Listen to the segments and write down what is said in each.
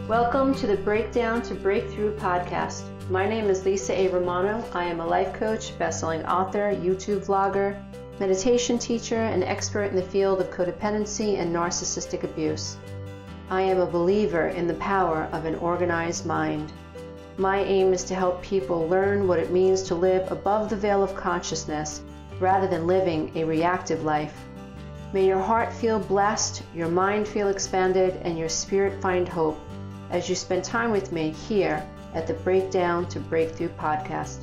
Welcome to the Breakdown to Breakthrough podcast. My name is Lisa A. Romano. I am a life coach, best-selling author, YouTube vlogger, meditation teacher, and expert in the field of codependency and narcissistic abuse. I am a believer in the power of an organized mind. My aim is to help people learn what it means to live above the veil of consciousness rather than living a reactive life. May your heart feel blessed, your mind feel expanded, and your spirit find hope as you spend time with me here at the Breakdown to Breakthrough podcast.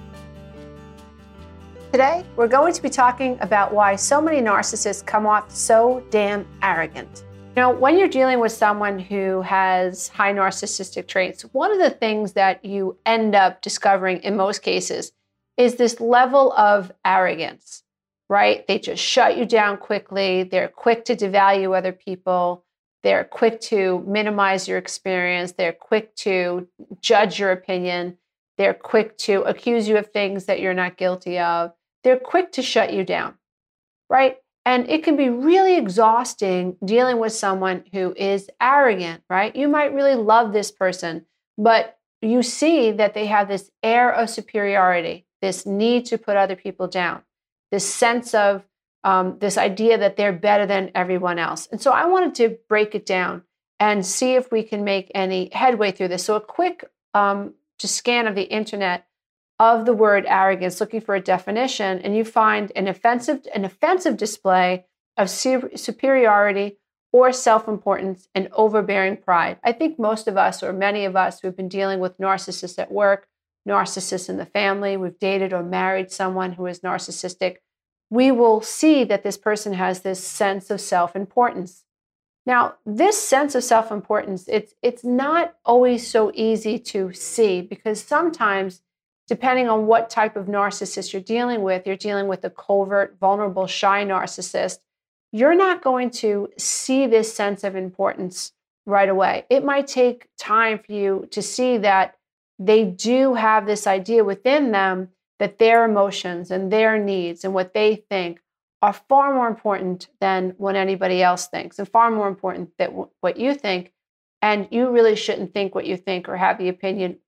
Today, we're going to be talking about why so many narcissists come off so damn arrogant. You know, when you're dealing with someone who has high narcissistic traits, one of the things that you end up discovering in most cases is this level of arrogance, right? They just shut you down quickly. They're quick to devalue other people. They're quick to minimize your experience. They're quick to judge your opinion. They're quick to accuse you of things that you're not guilty of. They're quick to shut you down, right? And it can be really exhausting dealing with someone who is arrogant, right? You might really love this person, but you see that they have this air of superiority, this need to put other people down, this sense of this idea that they're better than everyone else. And so I wanted to break it down and see if we can make any headway through this. So a quick just scan of the internet of the word arrogance, looking for a definition, and you find an offensive display of superiority or self-importance and overbearing pride. I think most of us, or many of us, who've been dealing with narcissists at work, narcissists in the family, we've dated or married someone who is narcissistic, we will see that this person has this sense of self-importance. Now, this sense of self-importance, it's not always so easy to see, because sometimes, depending on what type of narcissist you're dealing with a covert, vulnerable, shy narcissist, you're not going to see this sense of importance right away. It might take time for you to see that they do have this idea within them that their emotions and their needs and what they think are far more important than what anybody else thinks, and far more important than what you think. And you really shouldn't think what you think or have the opinion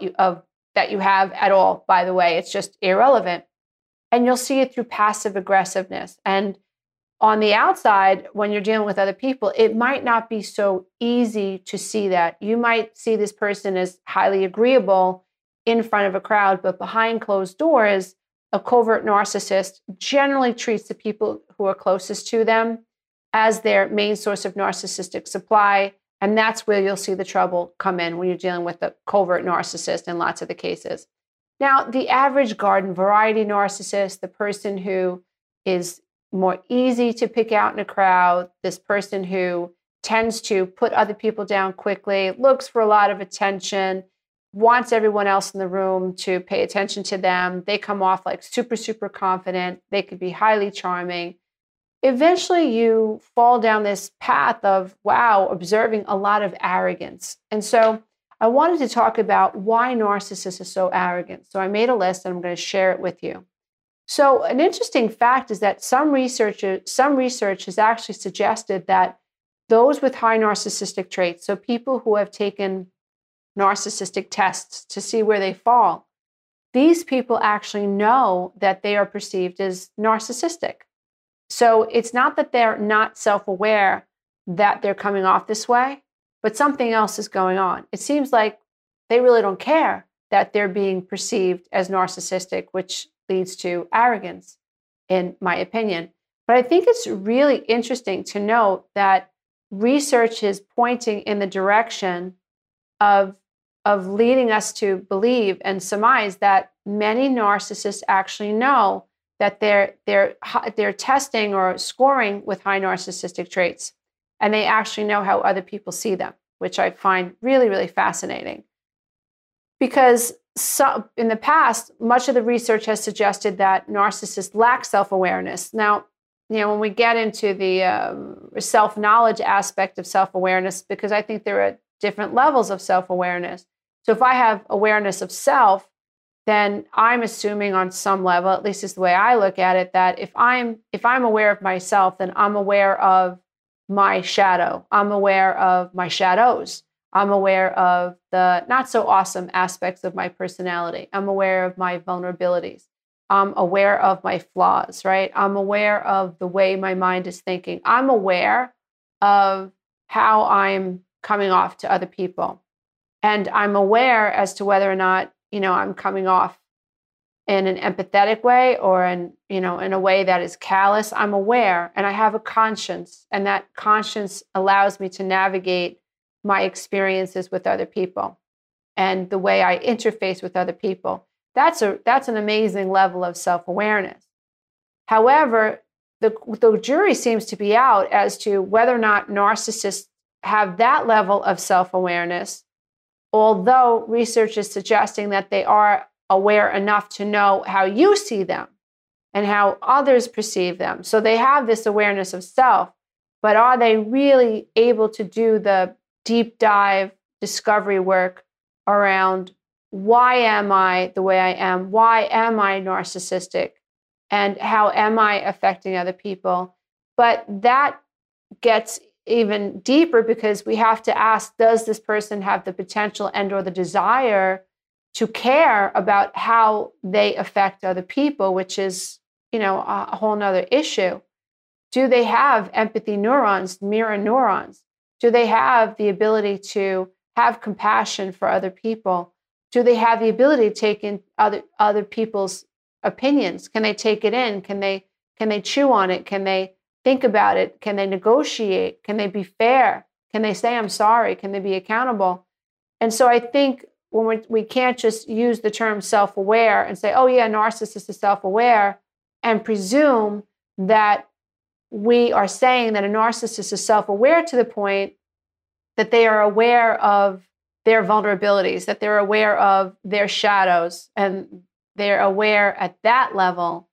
that you have at all, by the way. It's just irrelevant. And you'll see it through passive aggressiveness. And on the outside, when you're dealing with other people, it might not be so easy to see that. You might see this person as highly agreeable in front of a crowd, but behind closed doors, a covert narcissist generally treats the people who are closest to them as their main source of narcissistic supply. And that's where you'll see the trouble come in when you're dealing with a covert narcissist in lots of the cases. Now, the average garden variety narcissist, the person who is more easy to pick out in a crowd, this person who tends to put other people down quickly, looks for a lot of attention, wants everyone else in the room to pay attention to them. They come off like super, super confident. They could be highly charming. Eventually, you fall down this path of, observing a lot of arrogance. And so I wanted to talk about why narcissists are so arrogant. So I made a list and I'm going to share it with you. So an interesting fact is that some research has actually suggested that those with high narcissistic traits, so people who have taken narcissistic tests to see where they fall, these people actually know that they are perceived as narcissistic. So it's not that they're not self-aware that they're coming off this way, but something else is going on. It seems like they really don't care that they're being perceived as narcissistic, which leads to arrogance, in my opinion. But I think it's really interesting to note that research is pointing in the direction of leading us to believe and surmise that many narcissists actually know that they're testing or scoring with high narcissistic traits, and they actually know how other people see them, which I find really, really fascinating. Because in the past, much of the research has suggested that narcissists lack self-awareness. Now, when we get into the self-knowledge aspect of self-awareness, because I think there are different levels of self-awareness. So if I have awareness of self, then I'm assuming on some level, at least is the way I look at it, that if I'm aware of myself, then I'm aware of my shadow. I'm aware of my shadows. I'm aware of the not so awesome aspects of my personality. I'm aware of my vulnerabilities. I'm aware of my flaws, right? I'm aware of the way my mind is thinking. I'm aware of how I'm coming off to other people. And I'm aware as to whether or not, I'm coming off in an empathetic way or in a way that is callous. I'm aware and I have a conscience, and that conscience allows me to navigate my experiences with other people and the way I interface with other people. That's an amazing level of self-awareness. However, the jury seems to be out as to whether or not narcissists have that level of self-awareness, although research is suggesting that they are aware enough to know how you see them and how others perceive them. So they have this awareness of self, but are they really able to do the deep dive discovery work around why am I the way I am? Why am I narcissistic? And how am I affecting other people? But that gets even deeper because we have to ask, does this person have the potential and or the desire to care about how they affect other people, which is, a whole nother issue. Do they have empathy neurons, mirror neurons? Do they have the ability to have compassion for other people? Do they have the ability to take in other people's opinions? Can they take it in? Can they chew on it? Can they think about it? Can they negotiate? Can they be fair? Can they say, I'm sorry? Can they be accountable? And so I think when we can't just use the term self-aware and say, oh yeah, narcissist is self-aware, and presume that we are saying that a narcissist is self-aware to the point that they are aware of their vulnerabilities, that they're aware of their shadows, and they're aware at that level.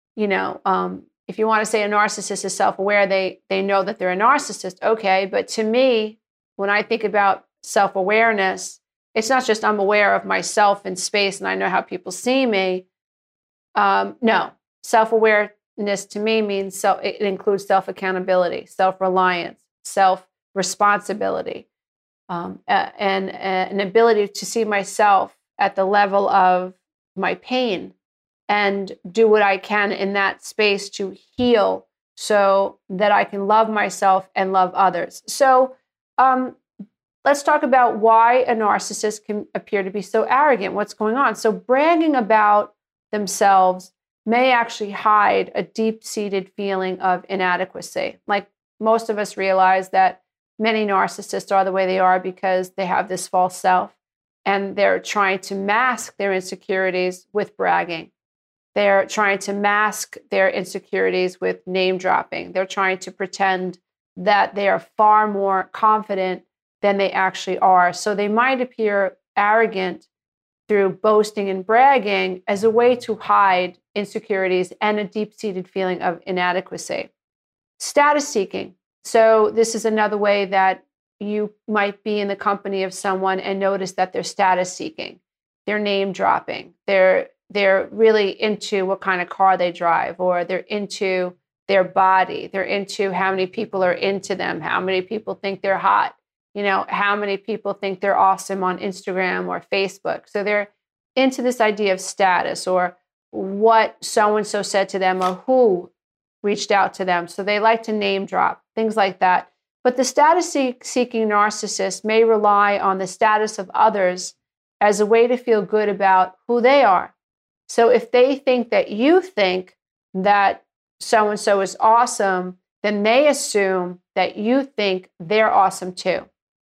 If you want to say a narcissist is self-aware, they know that they're a narcissist. Okay, but to me, when I think about self-awareness, it's not just I'm aware of myself in space and I know how people see me. No, self-awareness to me means it includes self-accountability, self-reliance, self-responsibility, and an ability to see myself at the level of my pain and do what I can in that space to heal so that I can love myself and love others. So let's talk about why a narcissist can appear to be so arrogant. What's going on? So bragging about themselves may actually hide a deep-seated feeling of inadequacy. Like most of us realize that many narcissists are the way they are because they have this false self and they're trying to mask their insecurities with bragging. They're trying to mask their insecurities with name dropping. They're trying to pretend that they are far more confident than they actually are. So they might appear arrogant through boasting and bragging as a way to hide insecurities and a deep-seated feeling of inadequacy. Status seeking. So this is another way that you might be in the company of someone and notice that they're status seeking. They're name dropping. They're really into what kind of car they drive, or they're into their body. They're into how many people are into them, how many people think they're hot, how many people think they're awesome on Instagram or Facebook. So they're into this idea of status, or what so-and-so said to them, or who reached out to them. So they like to name drop, things like that. But the status-seeking narcissist may rely on the status of others as a way to feel good about who they are. So if they think that you think that so-and-so is awesome, then they assume that you think they're awesome too.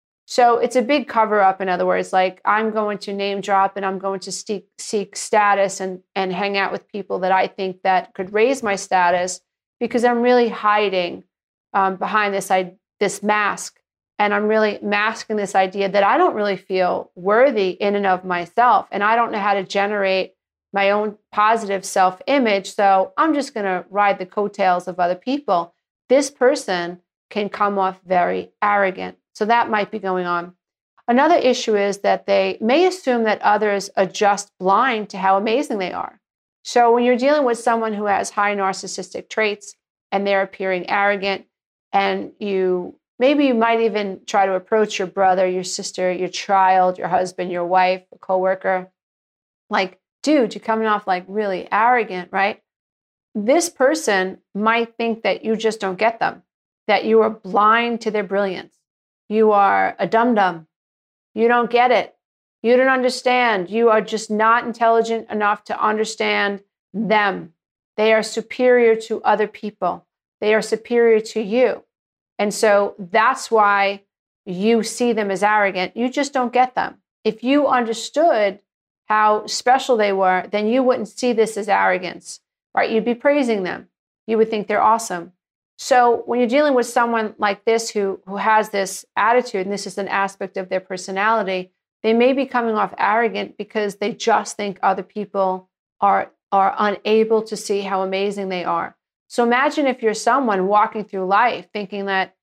So it's a big cover up. In other words, like I'm going to name drop and I'm going to seek status and hang out with people that I think that could raise my status, because I'm really hiding behind this mask. And I'm really masking this idea that I don't really feel worthy in and of myself. And I don't know how to generate my own positive self-image. So I'm just going to ride the coattails of other people. This person can come off very arrogant. So that might be going on. Another issue is that they may assume that others are just blind to how amazing they are. So when you're dealing with someone who has high narcissistic traits and they're appearing arrogant, and you Maybe you might even try to approach your brother, your sister, your child, your husband, your wife, a coworker, like, dude, you're coming off like really arrogant, right? This person might think that you just don't get them, that you are blind to their brilliance. You are a dum-dum. You don't get it. You don't understand. You are just not intelligent enough to understand them. They are superior to other people. They are superior to you. And so that's why you see them as arrogant. You just don't get them. If you understood how special they were, then you wouldn't see this as arrogance, right? You'd be praising them. You would think they're awesome. So when you're dealing with someone like this who has this attitude, and this is an aspect of their personality, they may be coming off arrogant because they just think other people are unable to see how amazing they are. So imagine if you're someone walking through life thinking that,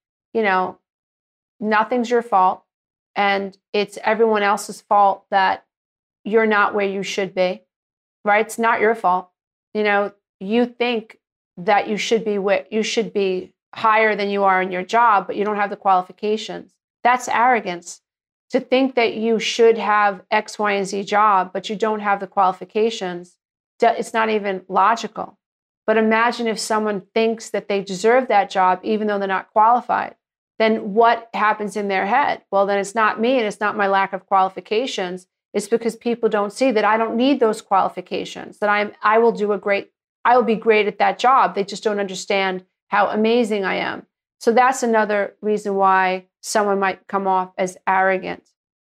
nothing's your fault and it's everyone else's fault that you're not where you should be, right? It's not your fault. You think that you should be higher than you are in your job, but you don't have the qualifications. That's arrogance. To think that you should have X, Y, and Z job, but you don't have the qualifications, it's not even logical. But imagine if someone thinks that they deserve that job, even though they're not qualified, then what happens in their head? Well, then it's not me and it's not my lack of qualifications. It's because people don't see that I don't need those qualifications, that I will be great at that job. They just don't understand how amazing I am. So that's another reason why someone might come off as arrogant.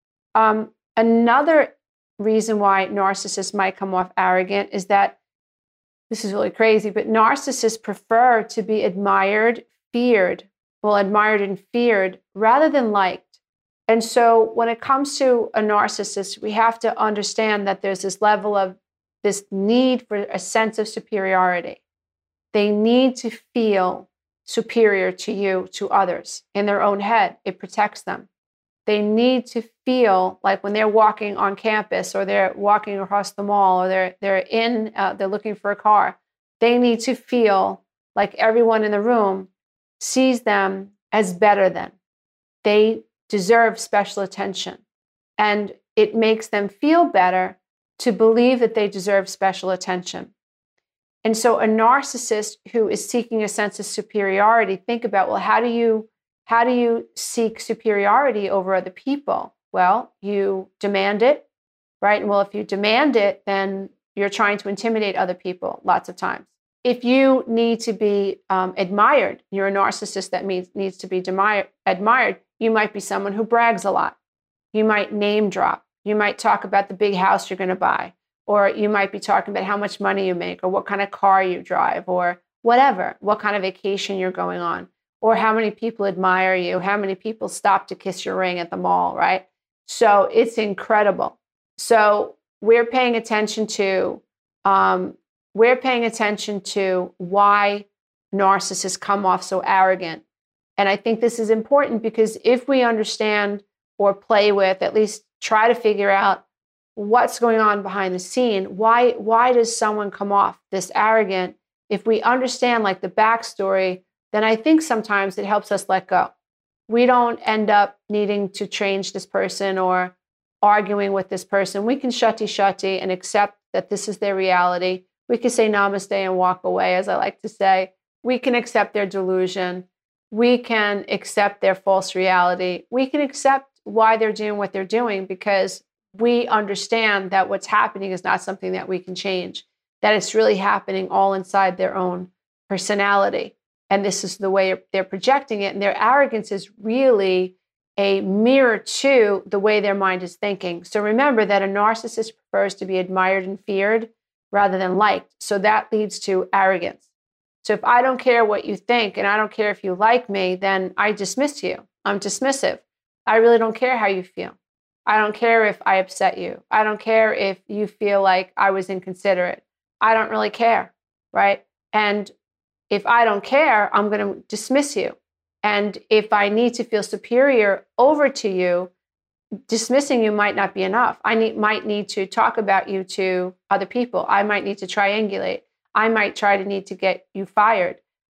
Another reason why narcissists might come off arrogant is that, this is really crazy, but narcissists prefer to be admired and feared rather than liked. And so when it comes to a narcissist, we have to understand that there's this level of this need for a sense of superiority. They need to feel superior to you, to others in their own head. It protects them. They need to feel like when they're walking on campus or they're walking across the mall or they're looking for a car, they need to feel like everyone in the room sees them as better than. They deserve special attention. And it makes them feel better to believe that they deserve special attention. And so a narcissist who is seeking a sense of superiority, think about, well, how do you seek superiority over other people? Well, you demand it, right? And well, if you demand it, then you're trying to intimidate other people lots of times. If you need to be admired, you're a narcissist that needs to be admired, you might be someone who brags a lot. You might name drop. You might talk about the big house you're going to buy, or you might be talking about how much money you make, or what kind of car you drive, or whatever, what kind of vacation you're going on, or how many people admire you, how many people stop to kiss your ring at the mall, right? So it's incredible. So we're paying attention to why narcissists come off so arrogant. And I think this is important because if we understand or play with, at least try to figure out what's going on behind the scene, why does someone come off this arrogant? If we understand like the backstory, then I think sometimes it helps us let go. We don't end up needing to change this person or arguing with this person. We can shutty and accept that this is their reality. We can say namaste and walk away, as I like to say. We can accept their delusion. We can accept their false reality. We can accept why they're doing what they're doing because we understand that what's happening is not something that we can change, that it's really happening all inside their own personality. And this is the way they're projecting it. And their arrogance is really a mirror to the way their mind is thinking. So remember that a narcissist prefers to be admired and feared rather than liked. So that leads to arrogance. So if I don't care what you think and I don't care if you like me, then I dismiss you. I'm dismissive. I really don't care how you feel. I don't care if I upset you. I don't care if you feel like I was inconsiderate. I don't really care, right? And if I don't care, I'm going to dismiss you. And if I need to feel superior over to you, dismissing you might not be enough. Might need to talk about you to other people. I might need to triangulate. I might need to get you fired.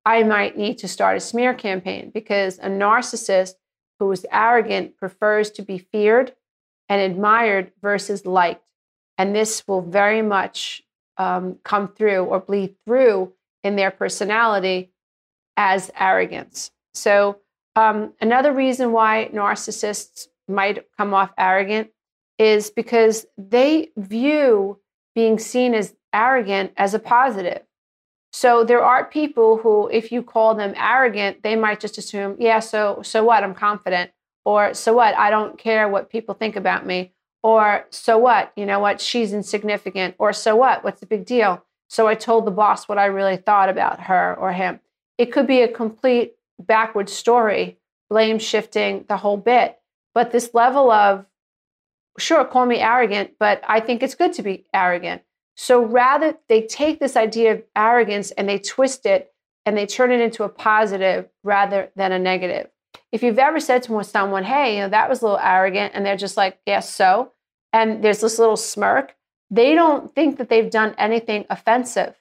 I might need to start a smear campaign, because a narcissist who is arrogant prefers to be feared and admired versus liked. And this will very much come through or bleed through in their personality as arrogance. So another reason why narcissists might come off arrogant is because they view being seen as arrogant as a positive. So there are people who, if you call them arrogant, they might just assume, yeah, so what? I'm confident. Or so what? I don't care what people think about me. Or so what? You know what? She's insignificant. Or so what? What's the big deal? So I told the boss what I really thought about her or him. It could be a complete backward story, blame shifting, the whole bit. But this level of, sure, call me arrogant, but I think it's good to be arrogant. So rather, they take this idea of arrogance and they twist it and they turn it into a positive rather than a negative. If you've ever said to someone, hey, that was a little arrogant, and they're just like, yes, so, and there's this little smirk, they don't think that they've done anything offensive.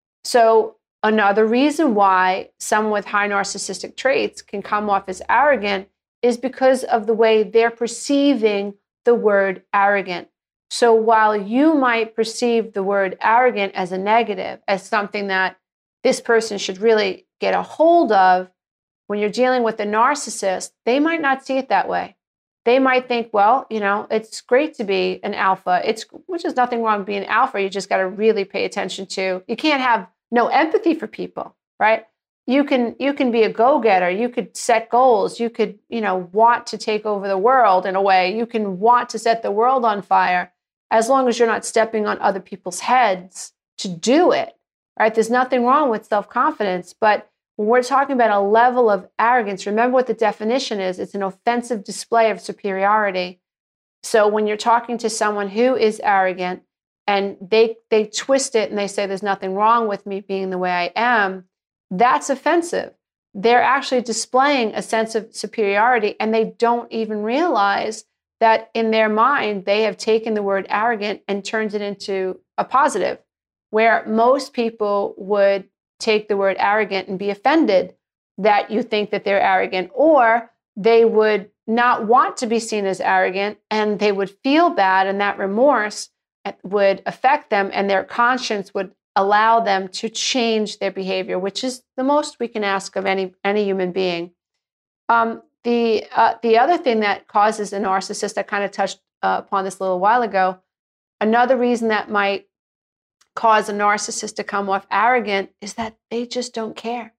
So another reason why someone with high narcissistic traits can come off as arrogant is because of the way they're perceiving the word arrogant. So while you might perceive the word arrogant as a negative, as something that this person should really get a hold of, when you're dealing with a narcissist, they might not see it that way. They might think, well, it's great to be an alpha, which is nothing wrong with being an alpha. You just got to really pay attention to, you can't have no empathy for people, right? You can be a go-getter. You could set goals. You could, want to take over the world in a way. You can want to set the world on fire, as long as you're not stepping on other people's heads to do it, right? There's nothing wrong with self-confidence, but when we're talking about a level of arrogance, remember what the definition is. It's an offensive display of superiority. So when you're talking to someone who is arrogant and they twist it and they say there's nothing wrong with me being the way I am, that's offensive. They're actually displaying a sense of superiority, and they don't even realize that in their mind, they have taken the word arrogant and turned it into a positive, where most people would take the word arrogant and be offended that you think that they're arrogant, or they would not want to be seen as arrogant and they would feel bad, and that remorse would affect them, and their conscience would allow them to change their behavior, which is the most we can ask of any human being. The other thing that causes a narcissist, I kind of touched upon this a little while ago, another reason that might cause a narcissist to come off arrogant is that they just don't care.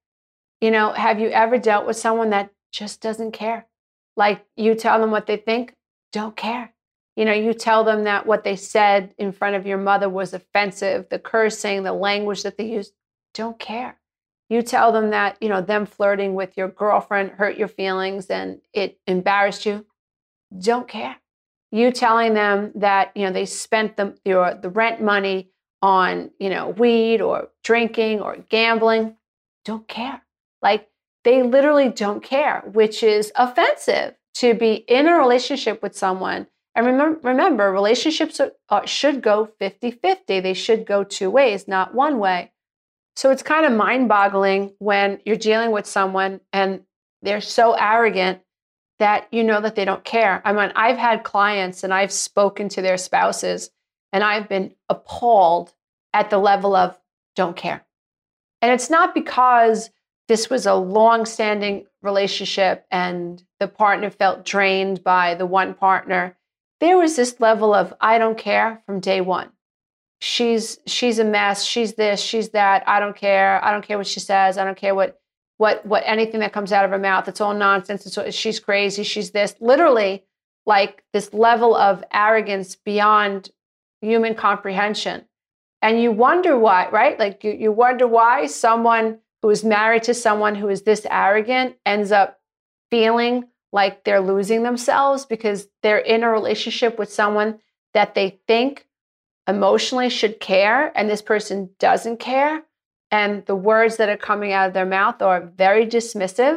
Have you ever dealt with someone that just doesn't care? Like, you tell them what they think, don't care. You tell them that what they said in front of your mother was offensive, the cursing, the language that they used, don't care. You tell them that, them flirting with your girlfriend hurt your feelings and it embarrassed you, don't care. You telling them that, they spent the rent money on, weed or drinking or gambling, don't care. Like, they literally don't care, which is offensive to be in a relationship with someone. And remember, relationships should go 50-50. They should go two ways, not one way. So it's kind of mind-boggling when you're dealing with someone and they're so arrogant that that they don't care. I mean, I've had clients and I've spoken to their spouses and I've been appalled at the level of don't care. And it's not because this was a long-standing relationship and the partner felt drained by the one partner. There was this level of I don't care from day one. She's a mess. She's this, she's that. I don't care. I don't care what she says. I don't care what anything that comes out of her mouth. It's all nonsense. She's crazy. She's this. Literally, like this level of arrogance beyond human comprehension. And you wonder why, right? Like you wonder why someone who is married to someone who is this arrogant ends up feeling like they're losing themselves because they're in a relationship with someone that they think emotionally should care, and this person doesn't care. And the words that are coming out of their mouth are very dismissive,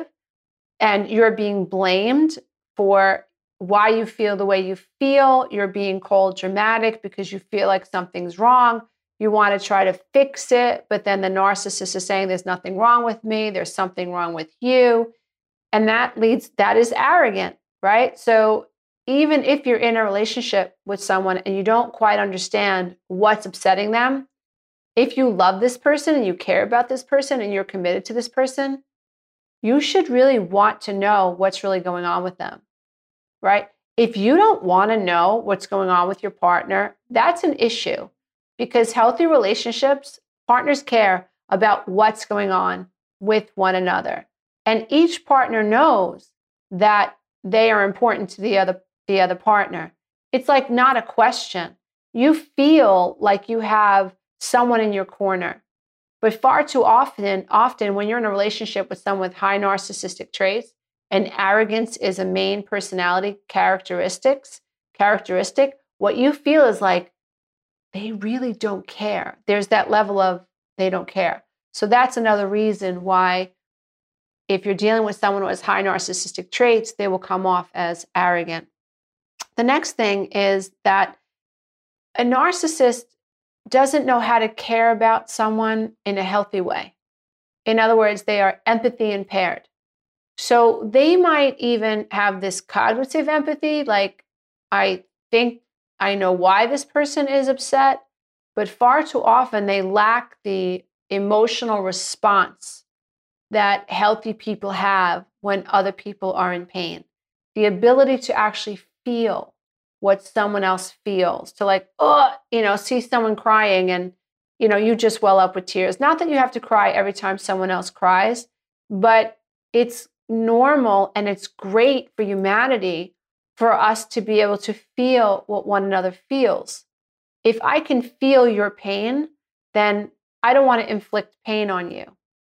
and you're being blamed for why you feel the way you feel. You're being called dramatic because you feel like something's wrong. You want to try to fix it, but then the narcissist is saying there's nothing wrong with me, there's something wrong with you. And that is arrogant, right? So even if you're in a relationship with someone and you don't quite understand what's upsetting them, if you love this person and you care about this person and you're committed to this person, you should really want to know what's really going on with them, right? If you don't want to know what's going on with your partner, that's an issue, because healthy relationships, partners care about what's going on with one another. And each partner knows that they are important to the other partner. It's like not a question. You feel like you have someone in your corner. But far too often when you're in a relationship with someone with high narcissistic traits, and arrogance is a main personality characteristic, what you feel is like they really don't care. There's that level of they don't care. So that's another reason why if you're dealing with someone who has high narcissistic traits, they will come off as arrogant. The next thing is that a narcissist doesn't know how to care about someone in a healthy way. In other words, they are empathy impaired. So they might even have this cognitive empathy, like, I think I know why this person is upset, but far too often they lack the emotional response that healthy people have when other people are in pain. The ability to actually feel what someone else feels, to like, see someone crying and, you just well up with tears. Not that you have to cry every time someone else cries, but it's normal and it's great for humanity for us to be able to feel what one another feels. If I can feel your pain, then I don't want to inflict pain on you.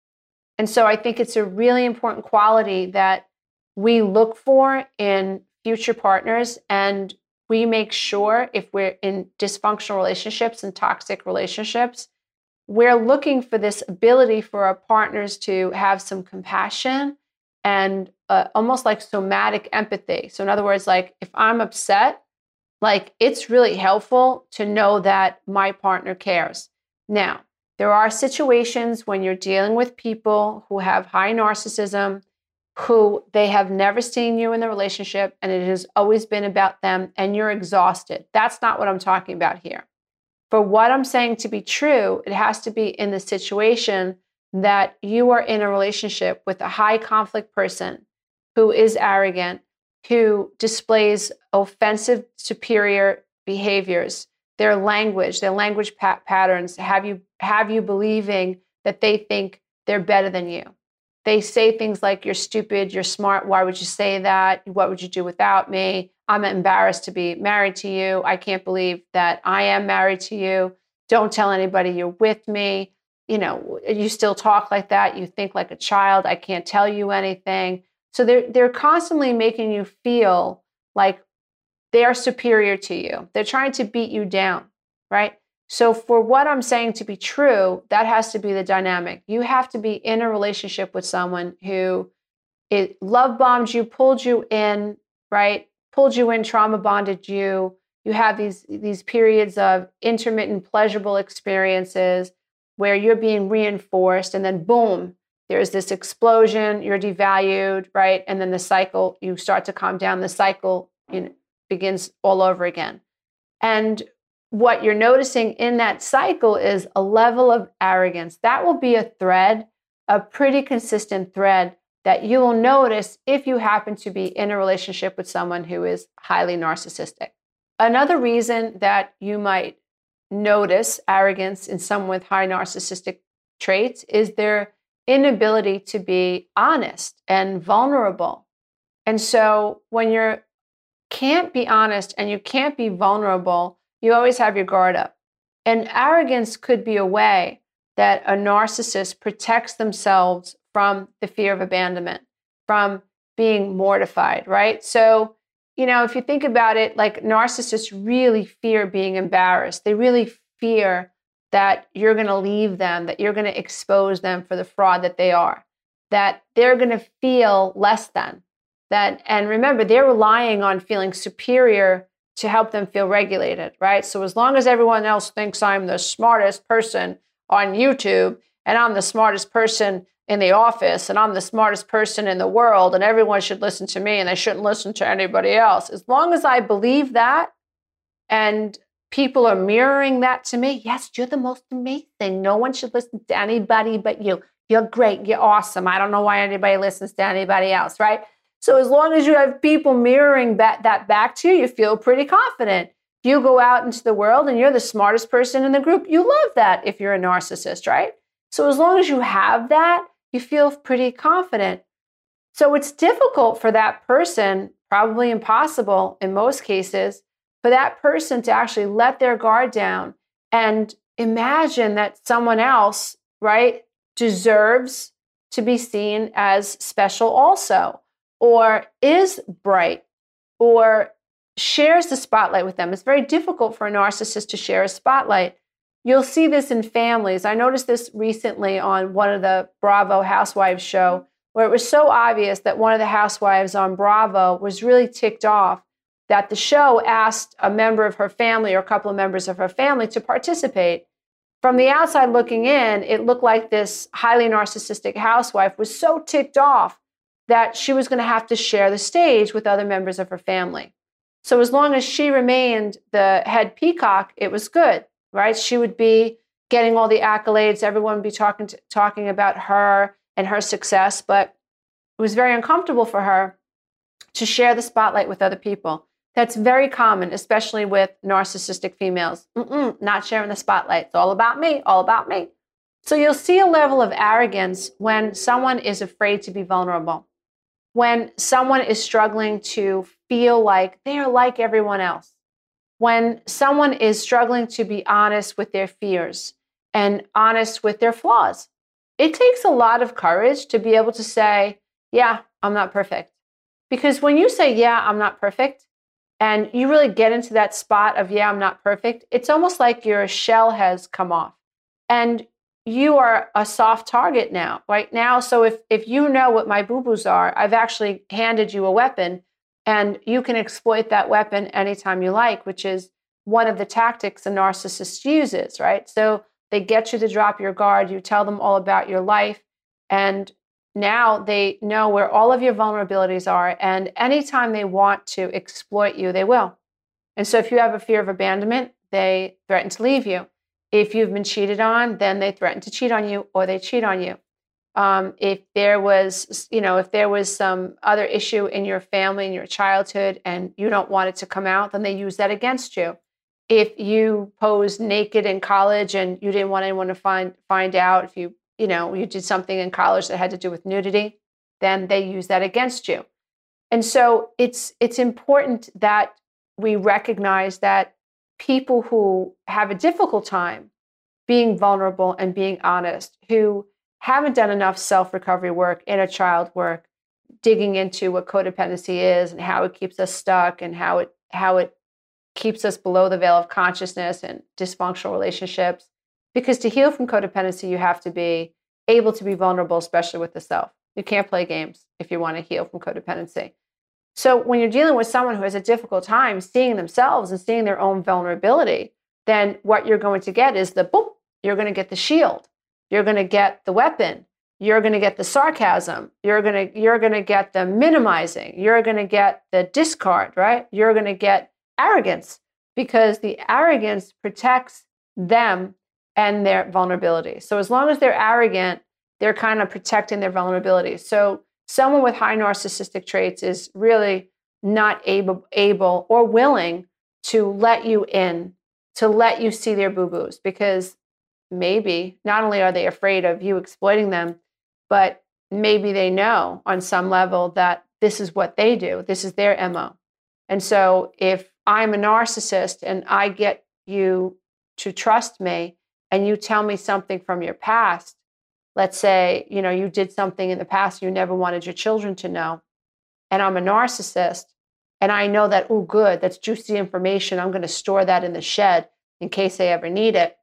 And so I think it's a really important quality that we look for in future partners, and we make sure if we're in dysfunctional relationships and toxic relationships, we're looking for this ability for our partners to have some compassion and almost like somatic empathy. So in other words, like if I'm upset, like it's really helpful to know that my partner cares. Now, there are situations when you're dealing with people who have high narcissism, who they have never seen you in the relationship and it has always been about them and you're exhausted. That's not what I'm talking about here. For what I'm saying to be true, it has to be in the situation that you are in a relationship with a high conflict person who is arrogant, who displays offensive, superior behaviors, their language patterns have you believing that they think they're better than you. They say things like, you're stupid, you're smart, why would you say that? What would you do without me? I'm embarrassed to be married to you. I can't believe that I am married to you. Don't tell anybody you're with me. You still talk like that. You think like a child. I can't tell you anything. So they're constantly making you feel like they are superior to you. They're trying to beat you down, right? So for what I'm saying to be true, that has to be the dynamic. You have to be in a relationship with someone who love bombed you, pulled you in, right? Pulled you in, trauma bonded you. You have these periods of intermittent pleasurable experiences where you're being reinforced, and then boom, there's this explosion, you're devalued, right? And then the cycle, you start to calm down, the cycle begins all over again. And what you're noticing in that cycle is a level of arrogance. That will be a thread, a pretty consistent thread that you will notice if you happen to be in a relationship with someone who is highly narcissistic. Another reason that you might notice arrogance in someone with high narcissistic traits is their inability to be honest and vulnerable. And so when you can't be honest and you can't be vulnerable, you always have your guard up. And arrogance could be a way that a narcissist protects themselves from the fear of abandonment, from being mortified, right? So, if you think about it, like narcissists really fear being embarrassed. They really fear that you're going to leave them, that you're going to expose them for the fraud that they are, that they're going to feel less than that. And remember, they're relying on feeling superior to help them feel regulated, right? So as long as everyone else thinks I'm the smartest person on YouTube, and I'm the smartest person in the office, and I'm the smartest person in the world, and everyone should listen to me and they shouldn't listen to anybody else. As long as I believe that and people are mirroring that to me, yes, you're the most amazing. No one should listen to anybody but you. You're great. You're awesome. I don't know why anybody listens to anybody else, right? So as long as you have people mirroring that back to you, you feel pretty confident. You go out into the world and you're the smartest person in the group. You love that if you're a narcissist, right? So as long as you have that, you feel pretty confident. So it's difficult for that person, probably impossible in most cases, for that person to actually let their guard down and imagine that someone else, right, deserves to be seen as special also, or is bright, or shares the spotlight with them. It's very difficult for a narcissist to share a spotlight. You'll see this in families. I noticed this recently on one of the Bravo Housewives show, where it was so obvious that one of the housewives on Bravo was really ticked off that the show asked a member of her family or a couple of members of her family to participate. From the outside looking in, it looked like this highly narcissistic housewife was so ticked off that she was going to have to share the stage with other members of her family. So as long as she remained the head peacock, it was good, right? She would be getting all the accolades. Everyone would be talking about her and her success, but it was very uncomfortable for her to share the spotlight with other people. That's very common, especially with narcissistic females. Not sharing the spotlight. It's all about me, all about me. So you'll see a level of arrogance when someone is afraid to be vulnerable, when someone is struggling to feel like they are like everyone else, when someone is struggling to be honest with their fears and honest with their flaws. It takes a lot of courage to be able to say, yeah, I'm not perfect. Because when you say, yeah, I'm not perfect, and you really get into that spot of, yeah, I'm not perfect, it's almost like your shell has come off. And you are a soft target now, right now. So if you know what my boo-boos are, I've actually handed you a weapon, and you can exploit that weapon anytime you like, which is one of the tactics a narcissist uses, right? So they get you to drop your guard. You tell them all about your life, and now they know where all of your vulnerabilities are, and anytime they want to exploit you, they will. And so if you have a fear of abandonment, they threaten to leave you. If you've been cheated on, then they threaten to cheat on you, or they cheat on you. If there was some other issue in your family, in your childhood, and you don't want it to come out, then they use that against you. If you posed naked in college and you didn't want anyone to find out, if you did something in college that had to do with nudity, then they use that against you. And so it's important that we recognize that people who have a difficult time being vulnerable and being honest, who haven't done enough self-recovery work, inner child work, digging into what codependency is and how it keeps us stuck and how it keeps us below the veil of consciousness and dysfunctional relationships. Because to heal from codependency, you have to be able to be vulnerable, especially with the self. You can't play games if you want to heal from codependency. So when you're dealing with someone who has a difficult time seeing themselves and seeing their own vulnerability, then what you're going to get is the boom. You're going to get the shield. You're going to get the weapon. You're going to get the sarcasm. You're going to get the minimizing. You're going to get the discard, right? You're going to get arrogance, because the arrogance protects them and their vulnerability. So as long as they're arrogant, they're kind of protecting their vulnerability. So someone with high narcissistic traits is really not able or willing to let you in, to let you see their boo-boos, because maybe not only are they afraid of you exploiting them, but maybe they know on some level that this is what they do. This is their MO. And so if I'm a narcissist and I get you to trust me and you tell me something from your past, let's say, you did something in the past you never wanted your children to know, and I'm a narcissist, and I know that, oh, good, that's juicy information. I'm going to store that in the shed in case they ever need it.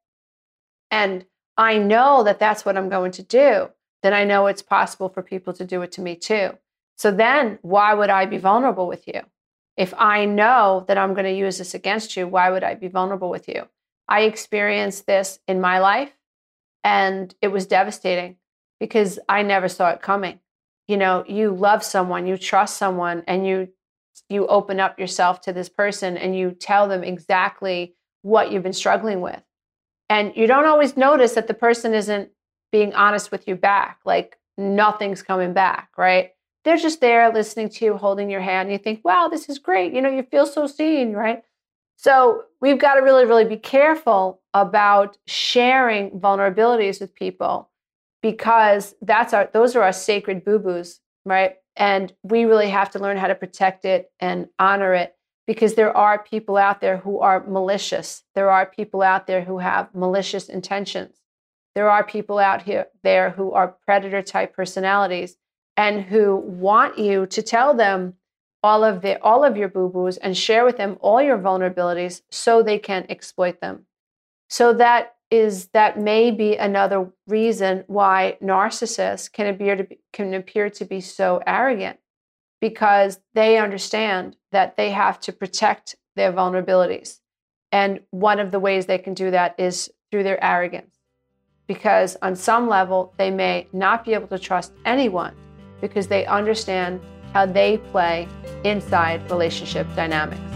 And I know that that's what I'm going to do. Then I know it's possible for people to do it to me too. So then why would I be vulnerable with you? If I know that I'm going to use this against you, why would I be vulnerable with you? I experienced this in my life, and it was devastating because I never saw it coming. You know, you love someone, you trust someone, and you open up yourself to this person and you tell them exactly what you've been struggling with. And you don't always notice that the person isn't being honest with you back, like nothing's coming back, right? They're just there listening to you, holding your hand. And you think, wow, this is great. You know, you feel so seen, right? So we've got to really, really be careful about sharing vulnerabilities with people because those are our sacred boo-boos, right? And we really have to learn how to protect it and honor it because there are people out there who are malicious. There are people out there who have malicious intentions. There are people out there who are predator type personalities and who want you to tell them all of your boo-boos and share with them all your vulnerabilities so they can exploit them. So that may be another reason why narcissists can appear to be so arrogant, because they understand that they have to protect their vulnerabilities. And one of the ways they can do that is through their arrogance, because on some level, they may not be able to trust anyone because they understand how they play inside relationship dynamics.